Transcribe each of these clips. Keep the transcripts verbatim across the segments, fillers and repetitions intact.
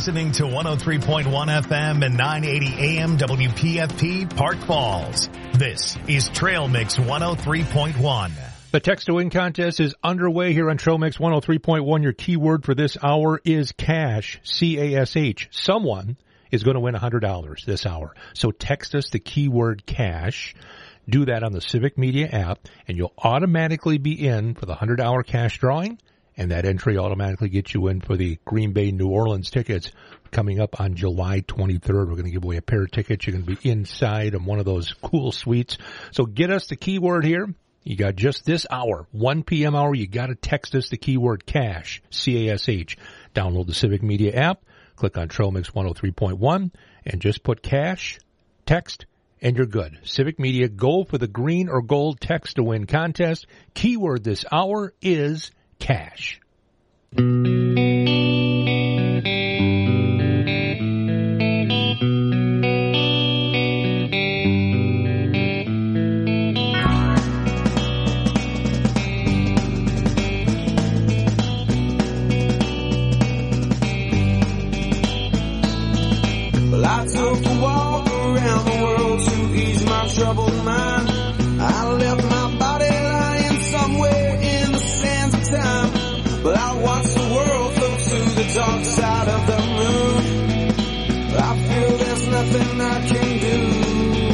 listening to one oh three point one F M and nine eighty A M W P F P Park Falls. This is Trail Mix one oh three point one. The Text to Win contest is underway here on Trail Mix one oh three point one. Your keyword for this hour is cash, C A S H. Someone is going to win one hundred dollars this hour. So text us the keyword cash. Do that on the Civic Media app, and you'll automatically be in for the one hundred dollars cash drawing, and that entry automatically gets you in for the Green Bay New Orleans tickets coming up on July twenty-third. We're going to give away a pair of tickets. You're going to be inside in one of those cool suites. So get us the keyword here. You got just this hour, one p.m. hour. You got to text us the keyword cash, C A S H. Download the Civic Media app, click on Trail Mix one oh three point one, and just put cash, text, and you're good. Civic Media, go for the green or gold text to win contest. Keyword this hour is cash. I took a walk around the world to ease my troubled mind. I left my body lying somewhere in the sands of time, but I watched the world float to the dark side of the moon. I feel there's nothing I can do.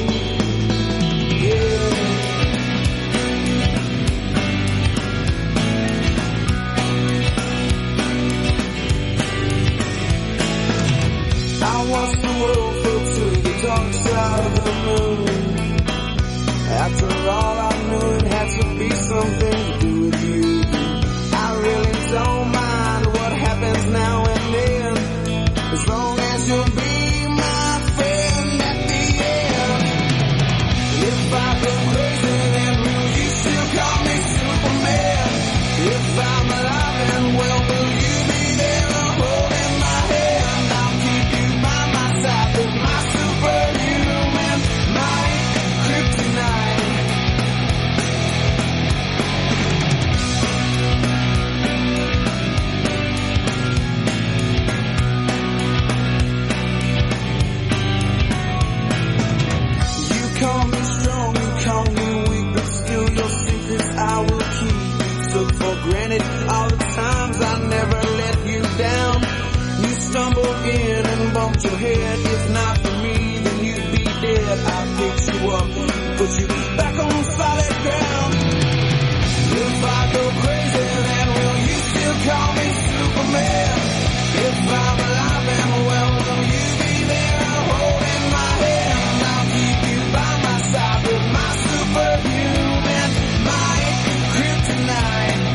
I watched the world float to the dark side of the moon. After all, I knew it had to be something to do with you. I really don't mind what happens now and then, as long as you'll be my friend at the end. And if I go crazy, then will you still call me Superman? If I'm alive and well, will you be there holding my hand? I'll keep you by my side with my superhuman might, kryptonite. You call me strong, you call me weak, but still your secrets I will keep. Took for granted all the times I never let you down. You stumbled in and bumped your head. If not for me, then you'd be dead. I picked you up, put you back on solid ground. If I go crazy, then will you still call me Superman? If I'm alive and well, will you be there holding my hand? I'll keep you by my side with my superhuman might, kryptonite.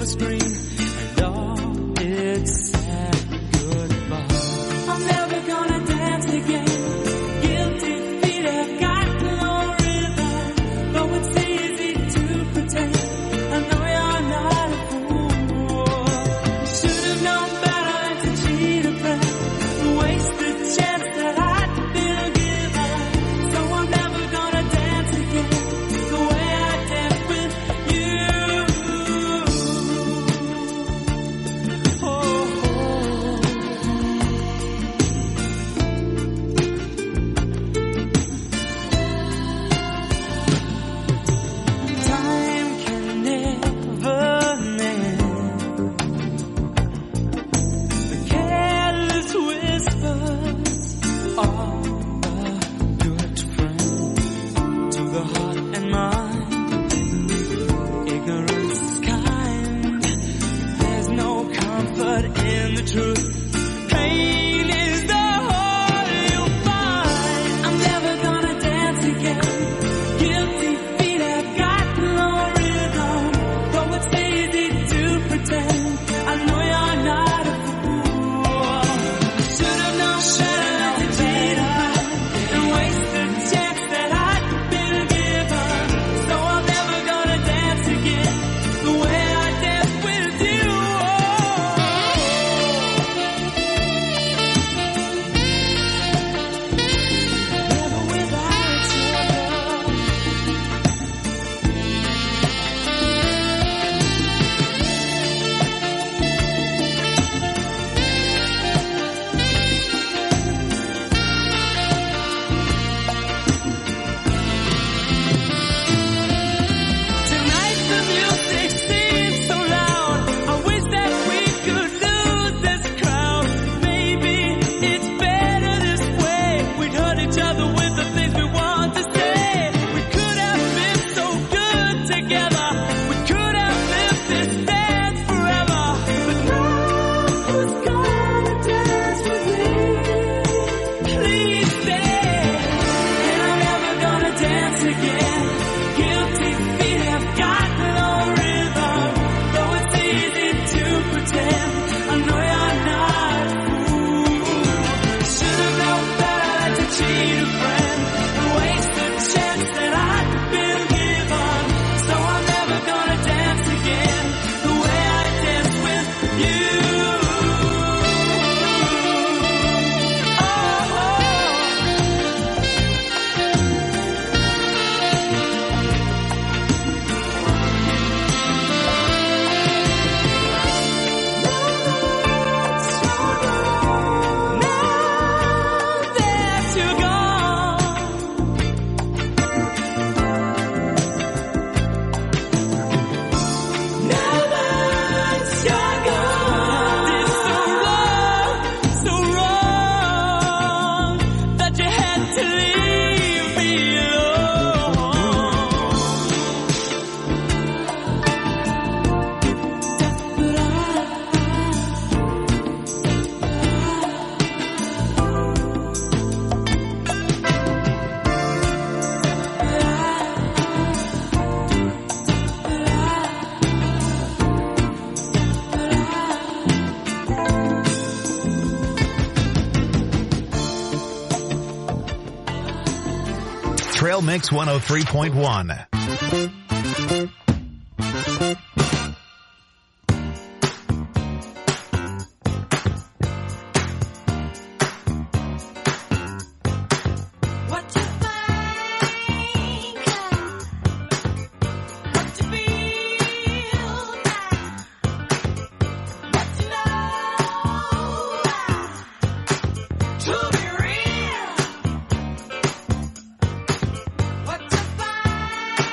silver screen, and all its sad goodbye. I'm never gonna dance again. Guilty feet have got no rhythm, though it's easy to pretend. I know you're not a fool. Should have known better than to cheat a friend, waste the chance that I'd been given. So I'm never gonna dance again the way I danced with you. Oh, oh. Time can never mend the careless whispers of a good friend to the heart and mind. Ignorance is kind. There's no comfort in the truth. Pain is the whole you'll find. I'm never gonna dance again. Guilty feet have got no rhythm, though it's easy to pretend. I know you're not a fool. Should have known better to cheat a friend and waste the chance that I'd been given. So I'm never gonna dance again the way I danced with you. Never without your love. Tonight the music seems so loud. I wish that we could lose this crowd. Maybe it's better this way. We'd hurt each other with the things we want to say. We could have been so good together. We could have lived this dance forever. But now who's gonna dance with me? Please stay. And I'm never gonna dance again. Guilty feet have got no rhythm, though it's easy to pretend. I know you're not a fool. Should have known better to cheat a friend and waste the chance that I'd been given. So I'm never gonna dance again the way I danced with you. Now that you're gone, now that you're gone, it's so wrong, so wrong that you had to leave me Trail Mix one oh three point one. What you think, what you feel, what you know, to be real. What you find,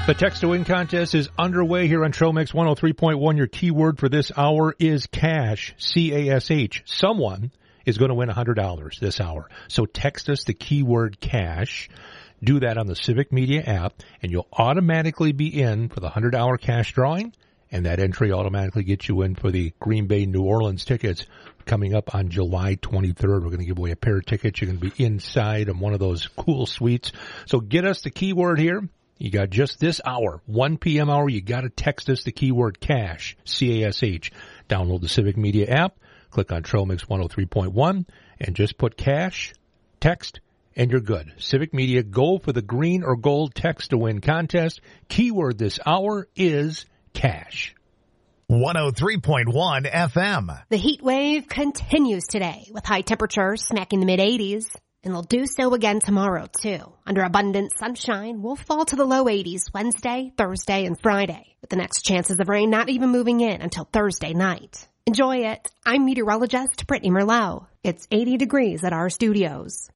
The Text to Win contest is underway here on Trail Mix one oh three point one. Your keyword for this hour is cash, C A S H. Someone is going to win one hundred dollars this hour. So text us the keyword cash. Do that on the Civic Media app, and you'll automatically be in for the one hundred dollars cash drawing, and that entry automatically gets you in for the Green Bay New Orleans tickets coming up on July twenty-third. We're going to give away a pair of tickets. You're going to be inside on one of those cool suites. So get us the keyword here. You got just this hour, one p.m. hour. You got to text us the keyword cash, C A S H. Download the Civic Media app, click on Trail Mix one oh three point one, and just put cash, text, and you're good. Civic Media, go for the green or gold text to win contest. Keyword this hour is cash. one oh three point one F M. The heat wave continues today with high temperatures smacking the mid eighties. And they'll do so again tomorrow, too. Under abundant sunshine, we'll fall to the low eighties Wednesday, Thursday, and Friday, with the next chances of rain not even moving in until Thursday night. Enjoy it. I'm meteorologist Brittany Merlot. It's eighty degrees at our studios.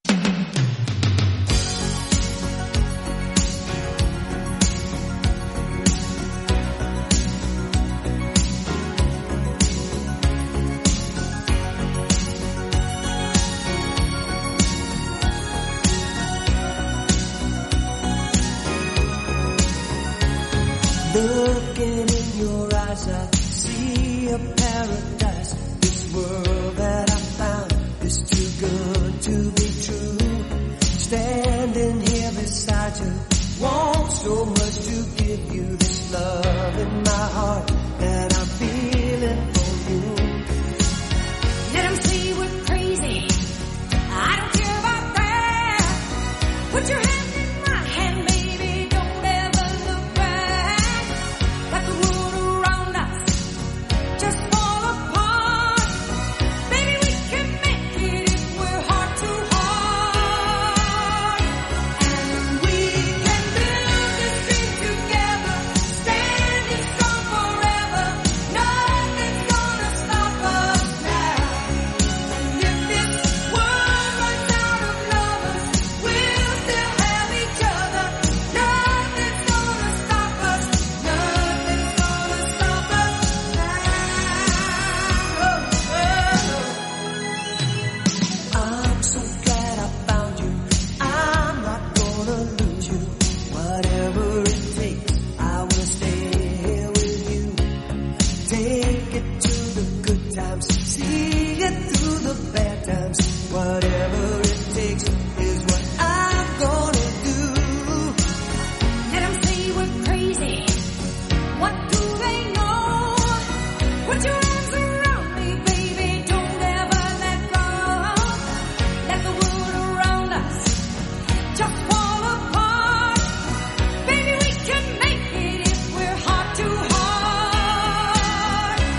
Looking in your eyes, I see a paradise. This world that I found is too good to be true. Standing here beside you, want so much to give you this love in my heart that I'm feeling for you. Let them say we're crazy. I don't care about that. Put your hand in my hand, baby. Don't ever look back. Like the world around us just fall apart. Baby, we can make it if we're heart to heart. And we can build this dream together, standing strong forever. Nothing's gonna stop us now. And if this world runs out of lovers, we'll still have each other. Nothing's gonna stop us. Nothing's gonna stop us now. I'm so glad I found you. I'm not gonna lose you. Whatever it takes, I will stay here with you. Take it to the good times, see it through the bad times. Whatever it takes is what I'm gonna do. Let them say we're crazy. What do they know? Put your arms around me, baby. Don't ever let go. Let the world around us just fall apart. Baby, we can make it if we're heart to heart.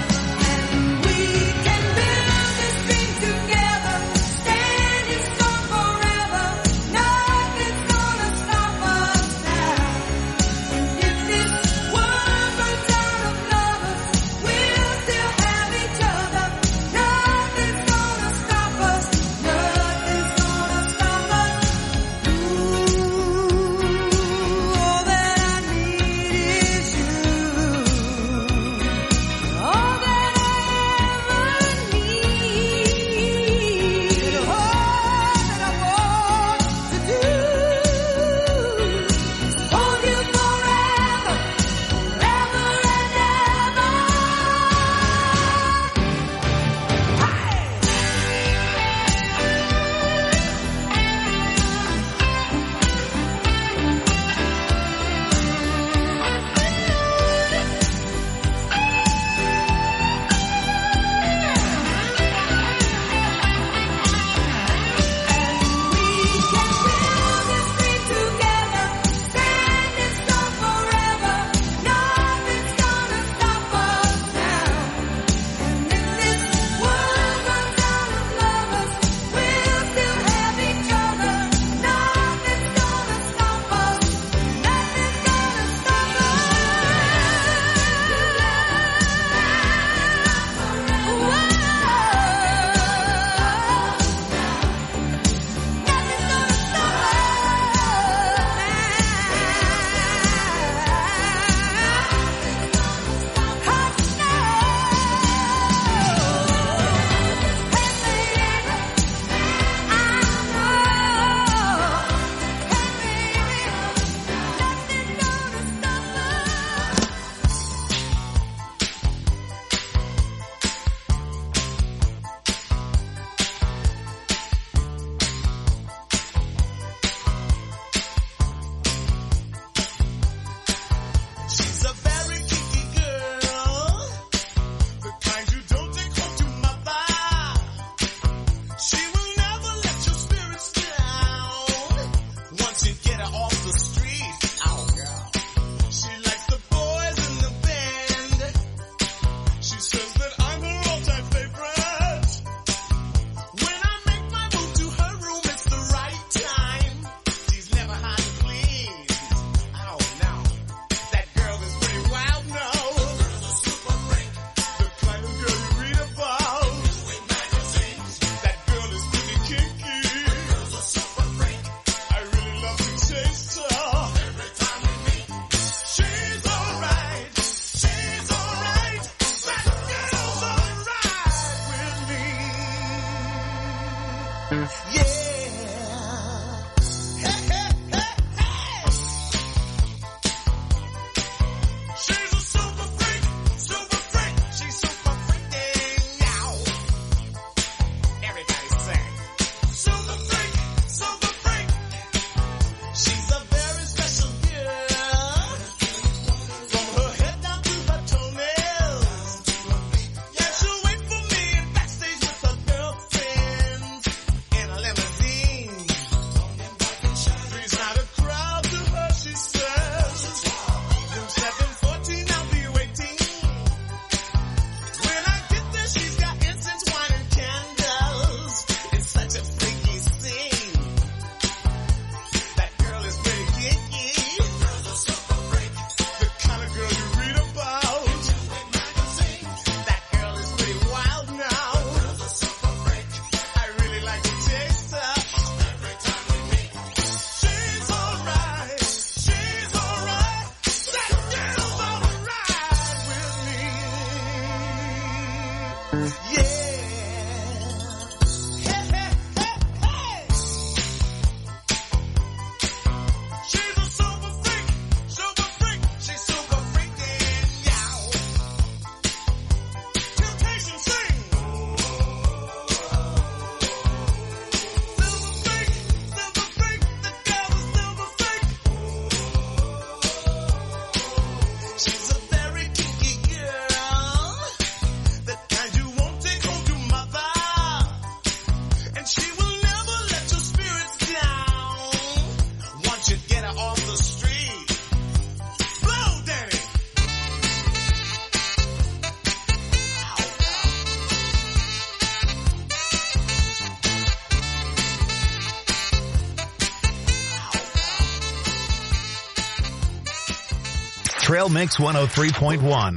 Trail Mix one oh three point one.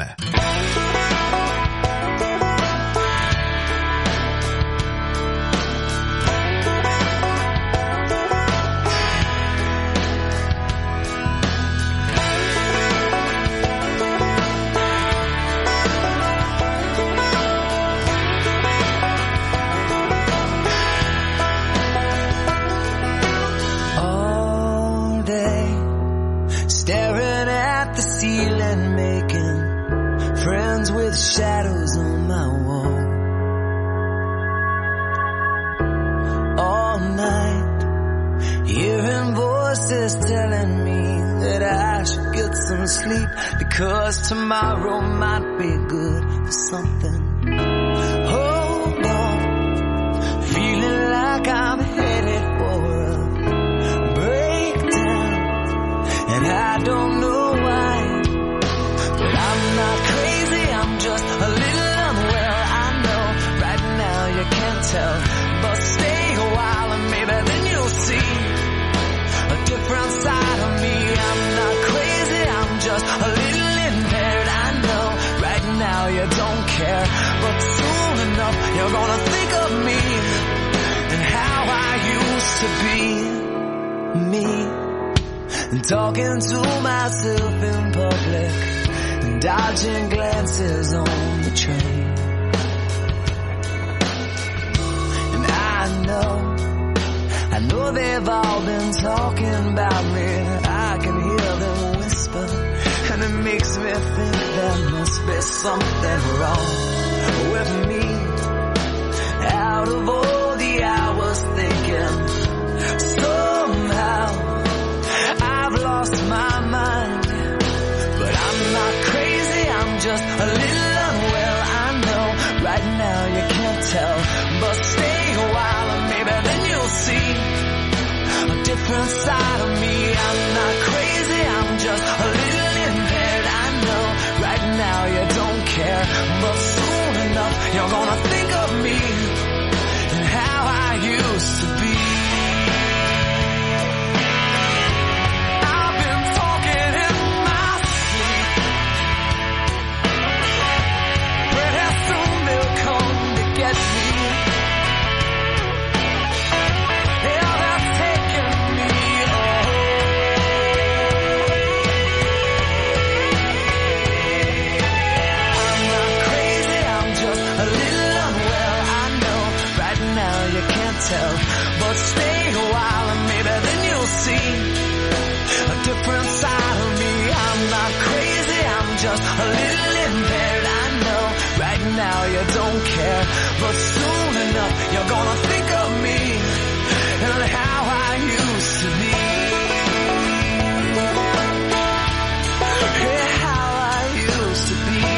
All day, staring at the ceiling, making friends with shadows on my wall. All night, hearing voices telling me that I should get some sleep, because tomorrow might be good for something. Hold on, feeling like I'm headed for a breakdown, and I don't know why, but I'm not crazy, I'm just a little unwell. I know right now you can't tell, but stay a while and maybe then you'll see a different side of me. I'm not crazy, I'm just a little impaired. I know right now you don't care, but soon enough you're gonna think of me and how I used to be me. And talking to myself in public and dodging glances on the train. And I know, I know they've all been talking about me. I can hear them whisper, and it makes me think there must be something wrong with me. Out of all the hours thinking, somehow I've lost my mind, but I'm not crazy, I'm just a little unwell. I know right now you can't tell, but stay a while and maybe then you'll see a different side of me. I'm not crazy, I'm just a little impaired. I know right now you don't care, but soon enough you're gonna think of me and how I used to be. But stay a while and maybe then you'll see a different side of me. I'm not crazy, I'm just a little impaired. I know right now you don't care, but soon enough you're gonna think of me and how I used to be. Yeah, how I used to be.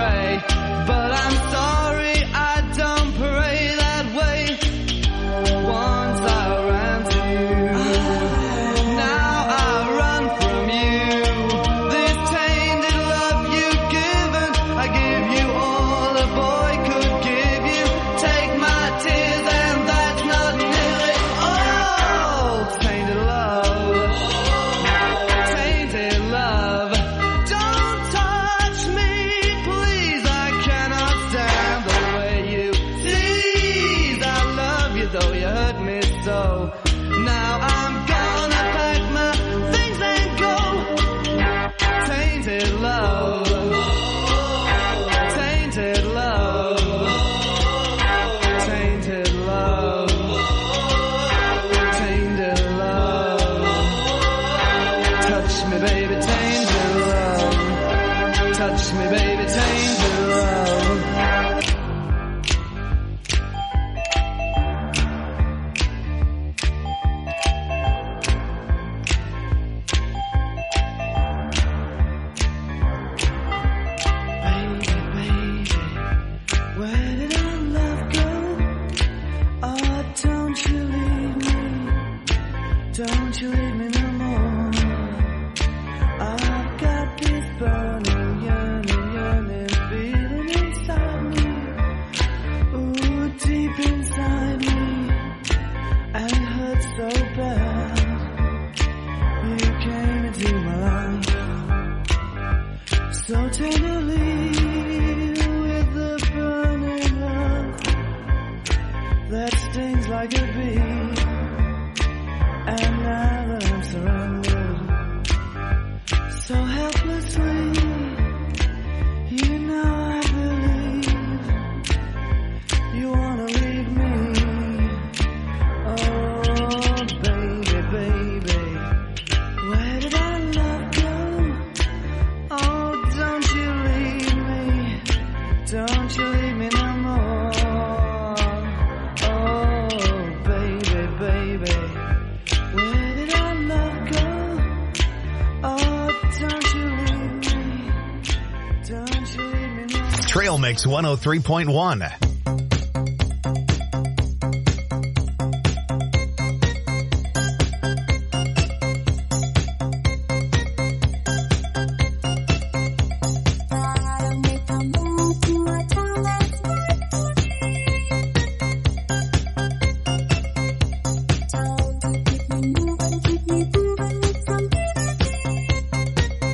pray, but I'm sorry I don't pray that way. Once I ran to you, now I run from you. This tainted love you've given, I give you all a boy could give you. Take my tears and that's not nearly all. Tainted love, tainted love. Don't touch me, please, I cannot stand the way you tease. I love you though you hurt me so. Now I'm gonna pack my things and go. Tainted love, tainted love, tainted love, tainted love. Touch me, baby, tainted love. Touch me, baby, tainted love. Baby, baby, where did our love go? Oh, don't you leave me. Don't you leave me no more. I've got this burning, yearning, yearning feeling inside me. Ooh, deep inside me. And it hurts so bad. You came into my life so tenderly with the burning love that stings like a bee. And now that I'm surrounded so helplessly, you know I believe you wanna leave me. Oh, baby, baby, where did our love go? Oh, don't you leave me, don't you leave me no more. Oh, baby, baby, where did our love go? Oh, don't you leave me, don't you leave me no more. Trail Mix one oh three point one.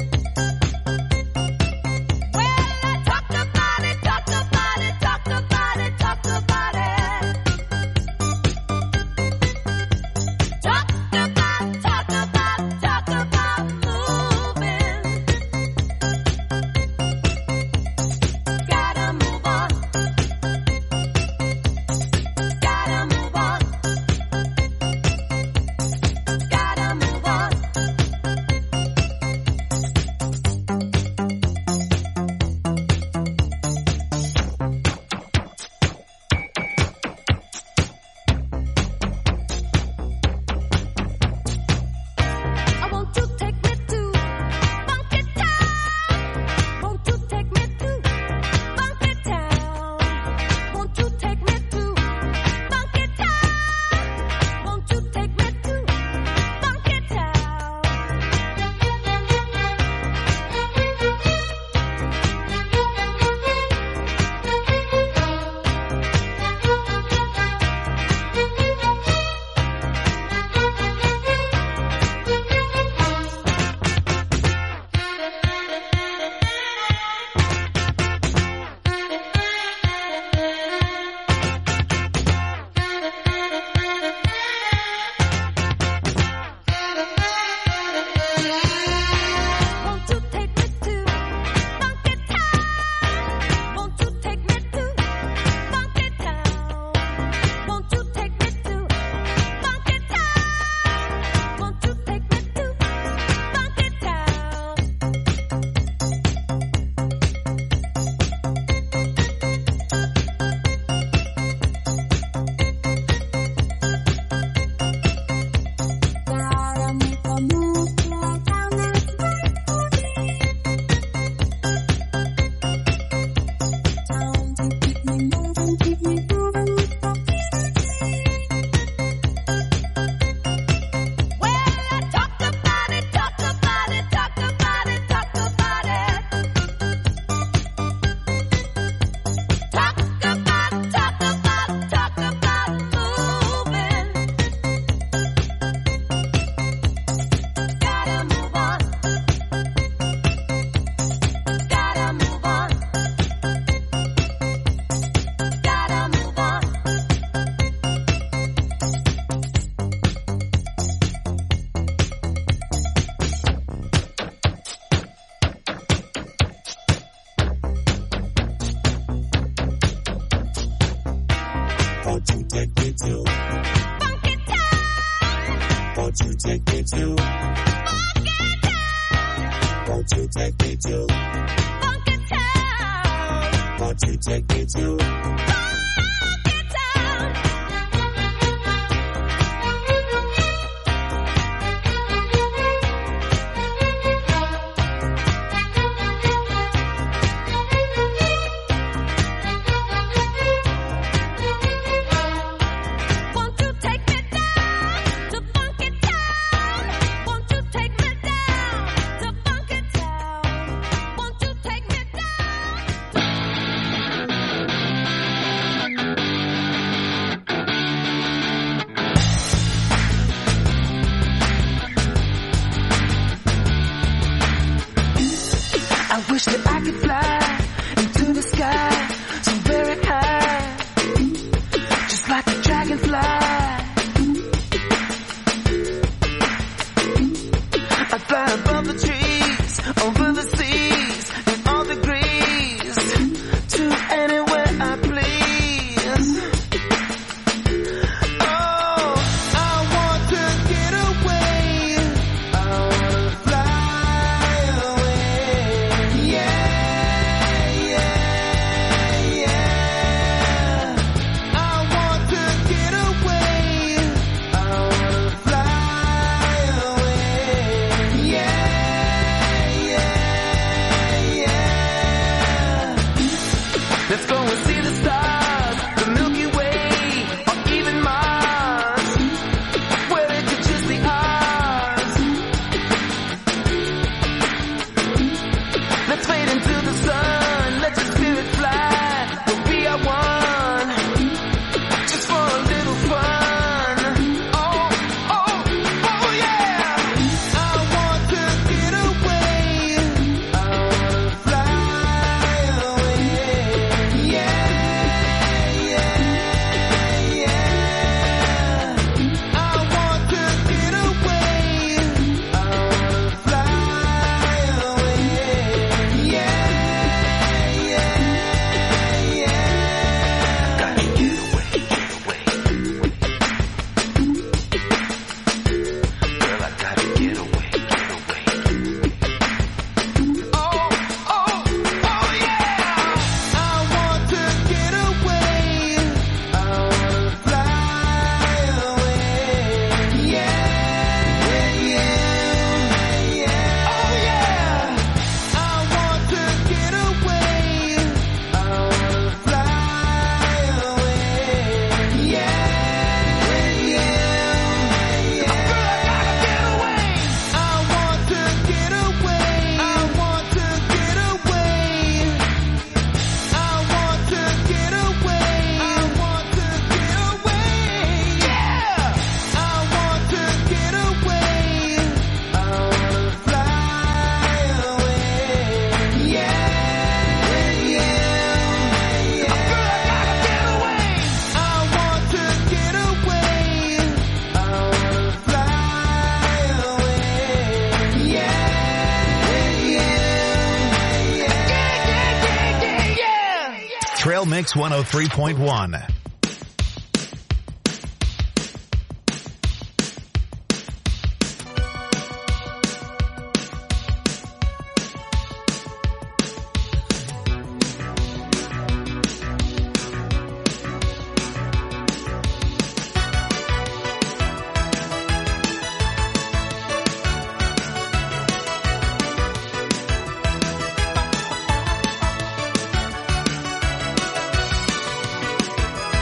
Well, I talked about it, talked about it, talked about take me to Won't you take me to Funky Town? Won't you take me to Funky Town? Won't you take me down to Funky Town? Won't you take me down to Funky Town? Won't you take me down? I wish that I could fly into the sky so very high, just like a dragonfly. I fly above the trees, over the seas, in all degrees, to anywhere I please. Oh, I want to get away. I want to fly away. Yeah, yeah, yeah. I want to get away. I want to fly away. Yeah, yeah, yeah. Let's go and see the stars, the Milky Way, or even Mars, where it could just be ours. Let's fade into the sun, let your spirit fly, we'll be our one, just for a little fun. Oh, oh, oh yeah! I want to get away, I want to fly away. Yeah, yeah, yeah. I want to get away, I want to fly away. Yeah, yeah, yeah. Gotta get away, get away. Girl, I gotta get away, get away. Oh, oh, oh yeah! I want to get away. I want to fly away. Yeah, yeah, yeah. Oh yeah! I want to get away. I want to fly away. Yeah, yeah, yeah. Girl, I gotta get away. I want to get away. I want to get away. I want to get away. I want to get away. Yeah. I want to get away. I want to fly away. Yeah, yeah, yeah. Girl, I gotta get away. I want to get away. I want to fly away. Yeah, yeah, yeah. Yeah, yeah, yeah, yeah. Trail Mix one oh three point one. I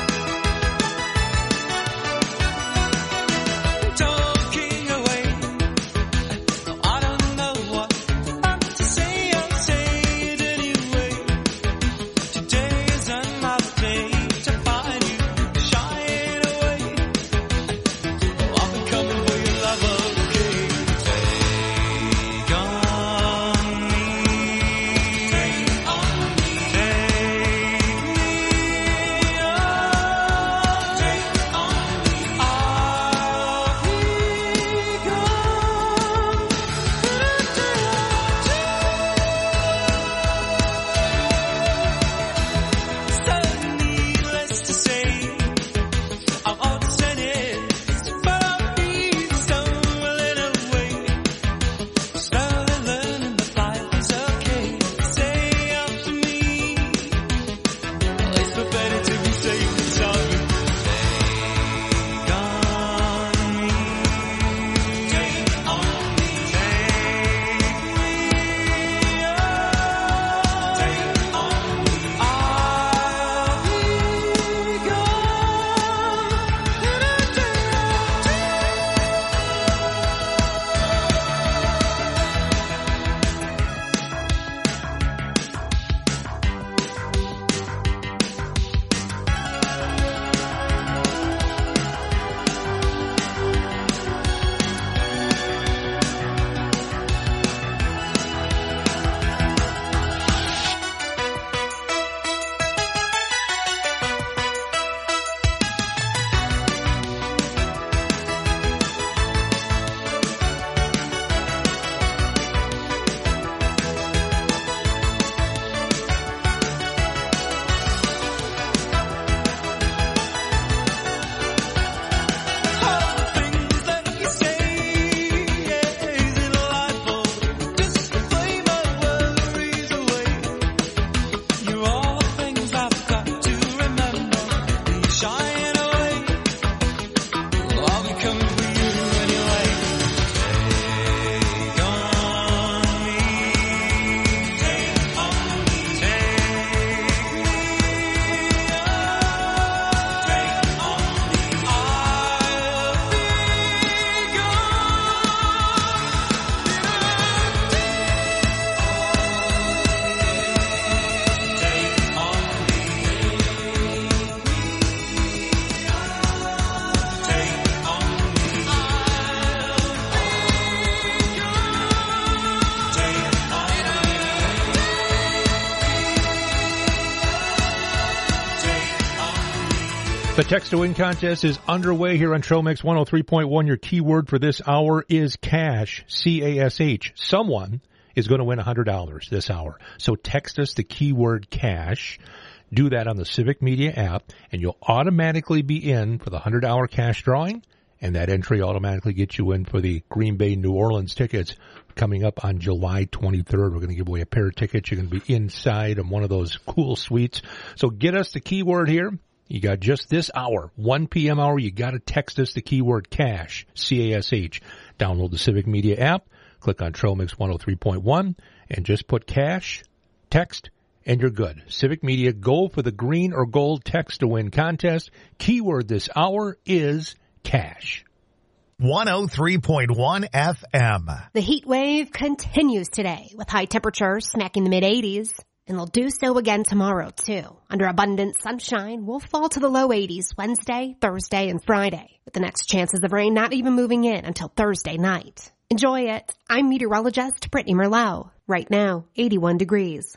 The Text to Win contest is underway here on Trail Mix one oh three point one. Your keyword for this hour is cash, C A S H. Someone is going to win one hundred dollars this hour. So text us the keyword cash. Do that on the Civic Media app, and you'll automatically be in for the one hundred dollars cash drawing, and that entry automatically gets you in for the Green Bay New Orleans tickets coming up on July twenty-third. We're going to give away a pair of tickets. You're going to be inside in one of those cool suites. So get us the keyword here. You got just this hour, one p.m. hour. You got to text us the keyword cash, C A S H. Download the Civic Media app, click on Trail Mix one oh three point one, and just put cash, text, and you're good. Civic Media, go for the green or gold text to win contest. Keyword this hour is cash. one oh three point one F M. The heat wave continues today with high temperatures smacking the mid eighties. And they'll do so again tomorrow, too. Under abundant sunshine, we'll fall to the low eighties Wednesday, Thursday, and Friday, with the next chances of rain not even moving in until Thursday night. Enjoy it. I'm meteorologist Brittany Merlot. Right now, eighty-one degrees.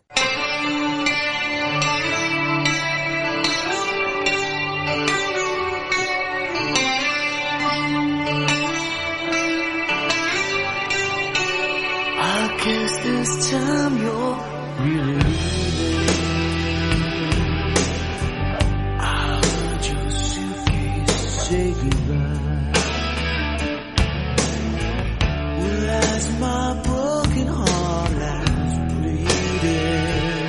I guess this time you're really leaving. I heard your suitcase say goodbye. Well, as my broken heart lies bleeding,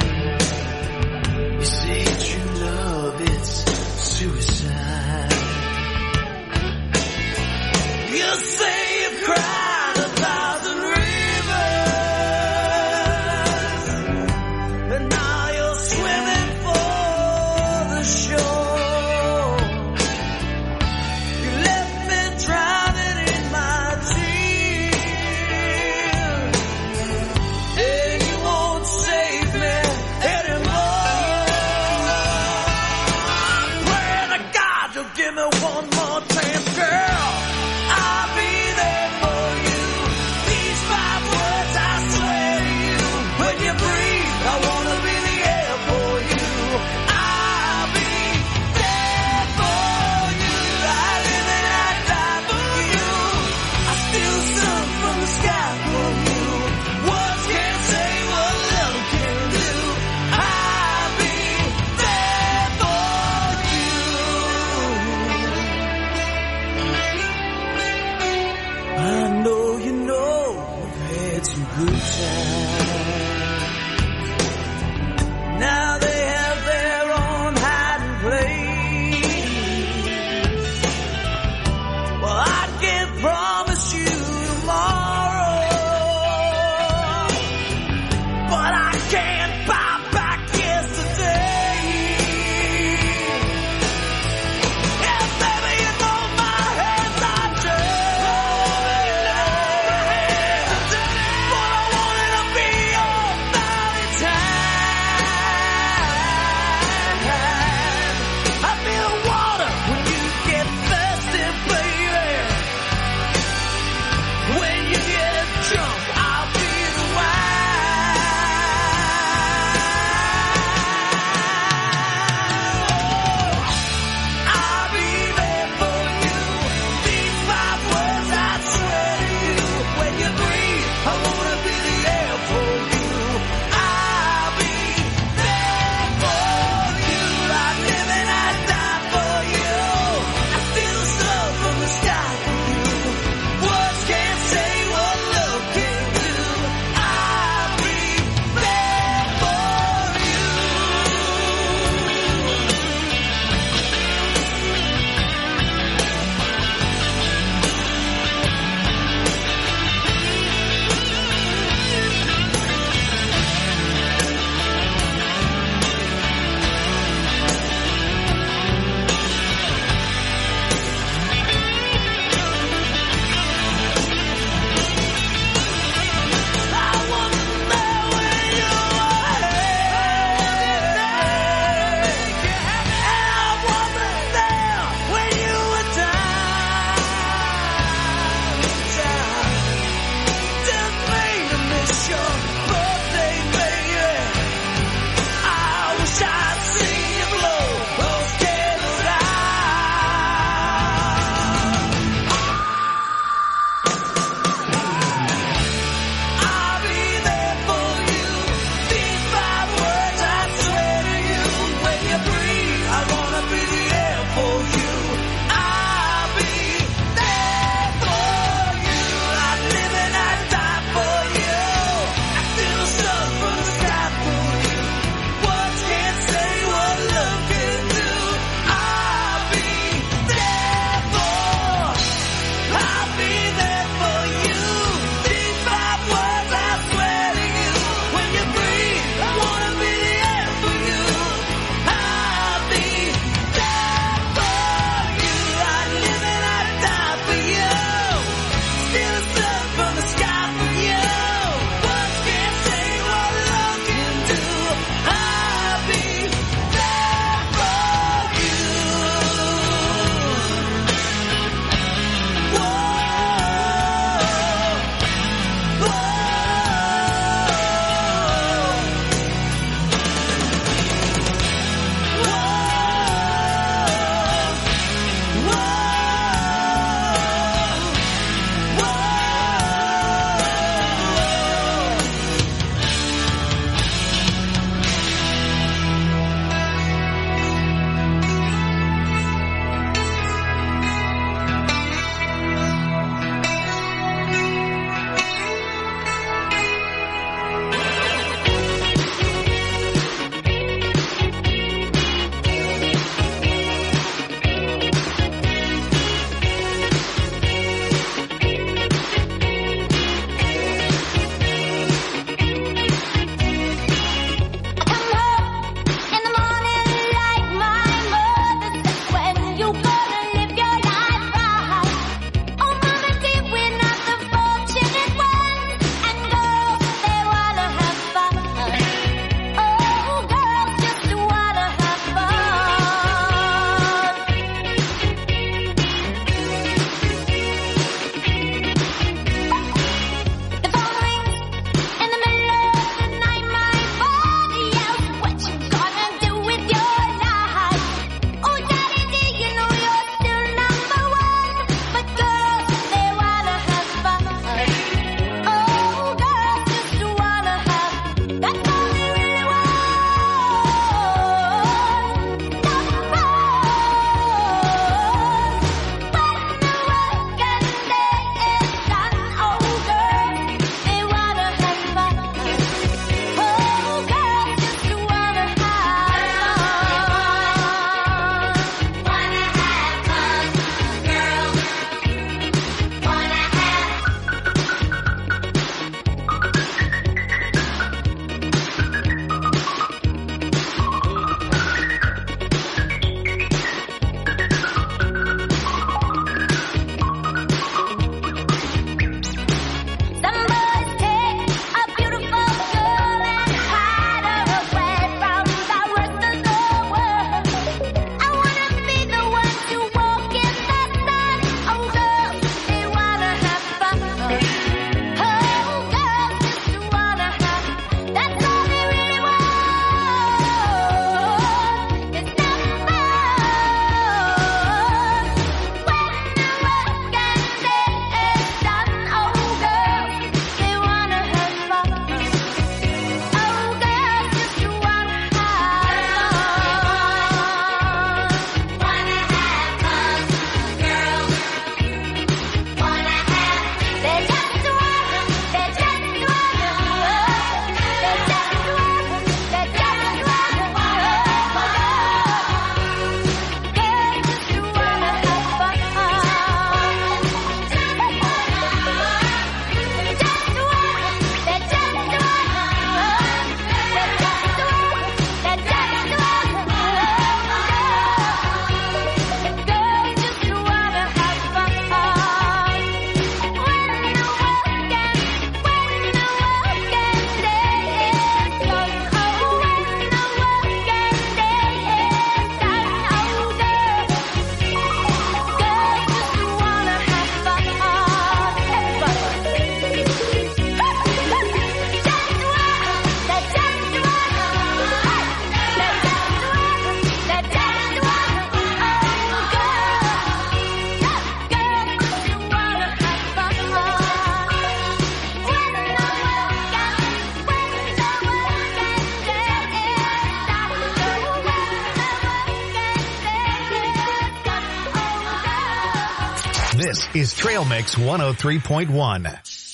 This is Trail Mix one oh three point one.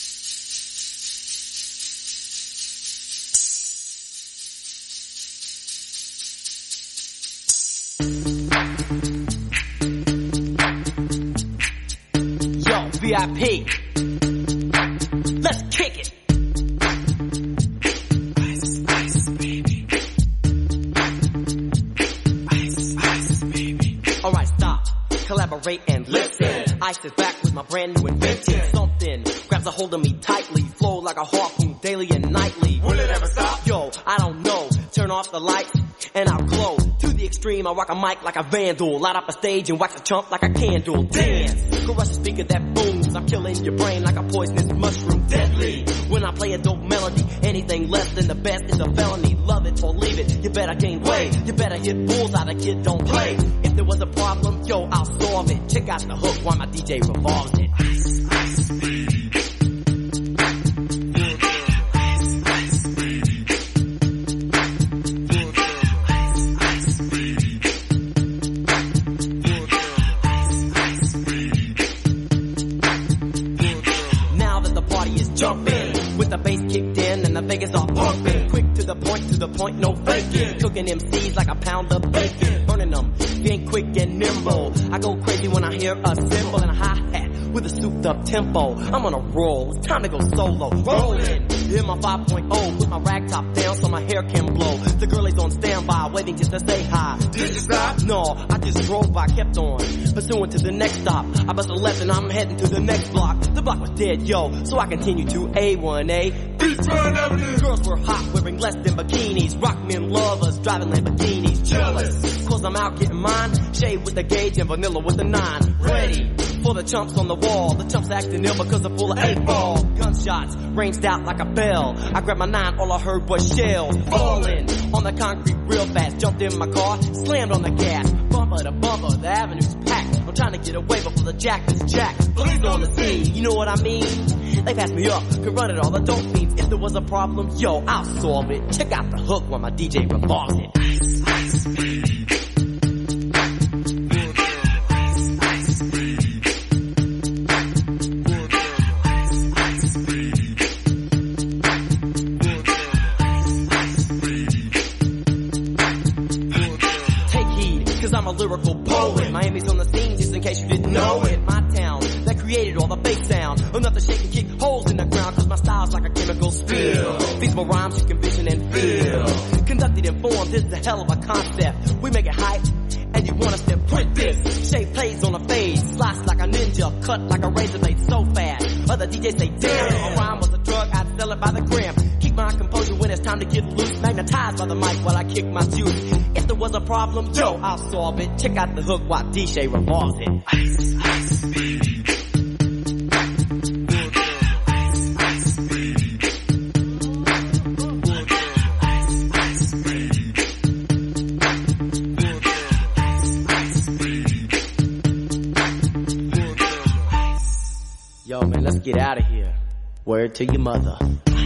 Yo, V I P. Let's kick it. Ice, ice, baby. Ice, ice, baby. Alright, stop. Collaborate and listen. Ice is back with my brand new invention. Something grabs a hold of me tightly. Flow like a harpoon daily and nightly. Will it ever stop? Yo, I don't know. Turn off the lights and I'll glow. To the extreme, I rock a mic like a vandal. Light up a stage and wax a chump like a candle. Dance, crush a speaker that booms. I'm killing your brain like a poisonous mushroom. Deadly, when I play a dope melody. Anything less than the best is a felony. Love it or leave it, you better gain weight. You better hit bullseye, the kid don't play. If there was a problem, yo, I'll solve it. Check out the hook while my D J revolves it. Ice, ice, baby. Jumping with the bass kicked in and the Vegas all pumping. Quick to the point, to the point, no faking. Cooking M Cs like a pound of bacon. Burning them, being quick and nimble. I go crazy when I hear a cymbal and a hi-hat with a souped up tempo. I'm on a roll, it's time to go solo. Rolling, in my five point oh, put my rag top down so my hair can blow. The girl is on standby, waiting just to say hi. Did you stop? No, I just drove by, kept on pursuing to the next stop. I bust a left and I'm heading to the next block. The block was dead, yo, so I continued to A one A. Beachfront Avenue. Girls were hot, wearing less than bikinis. Rock men lovers, driving Lamborghinis. Jealous, cause I'm out getting mine. Shade with the gauge and vanilla with the nine. Ready for the chumps on the wall. The chumps acting ill because they're full of eight ball. Gunshots ranged out like a bell. I grabbed my nine, all I heard was shells falling on the concrete real fast. Jumped in my car, slammed on the gas. Bumper to bumper, the avenue's packed. I'm trying to get away before the jack is jacked. Police on the scene, you know what I mean? They passed me up, could run it all, the dope fiends. If there was a problem, yo, I'll solve it. Check out the hook while my D J revolves it. Ice, ice, baby. I'm a lyrical poet. Miami's on the scene, just in case you didn't know it. My town, that created all the bass sound. Enough to shake and kick holes in the ground, cause my style's like a chemical spill. Feasible rhymes you can vision and feel. Conducted in form, this is a hell of a concept. We make it hype, and you want us to print this. Shape plays on a fade, slice like a ninja, cut like a razor blade so fast. Other D Js say, damn, a rhyme was a drug, I'd sell it by the gram. Keep my composure when it's time to get loose. Magnetized by the mic while I kick my juice. If there was a problem, yo, I'll solve it. Check out the hook while D J revolves it. Ice, ice, baby. Ice, ice, baby. Ice, ice, baby. Ice, ice, baby. Yo, man, let's get out of here. Word to your mother.